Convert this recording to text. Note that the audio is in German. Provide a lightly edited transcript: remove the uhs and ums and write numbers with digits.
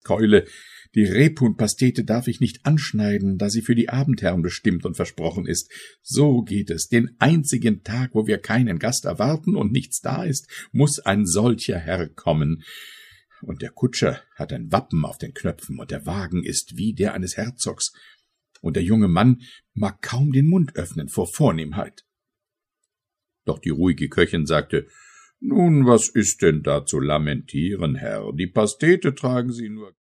Keule, die Rebhuhnpastete darf ich nicht anschneiden, da sie für die Abendherren bestimmt und versprochen ist. So geht es. Den einzigen Tag, wo wir keinen Gast erwarten und nichts da ist, muß ein solcher Herr kommen. Und der Kutscher hat ein Wappen auf den Knöpfen, und der Wagen ist wie der eines Herzogs. Und der junge Mann mag kaum den Mund öffnen vor Vornehmheit. Doch die ruhige Köchin sagte: »Nun, was ist denn da zu lamentieren, Herr? Die Pastete tragen Sie nur.«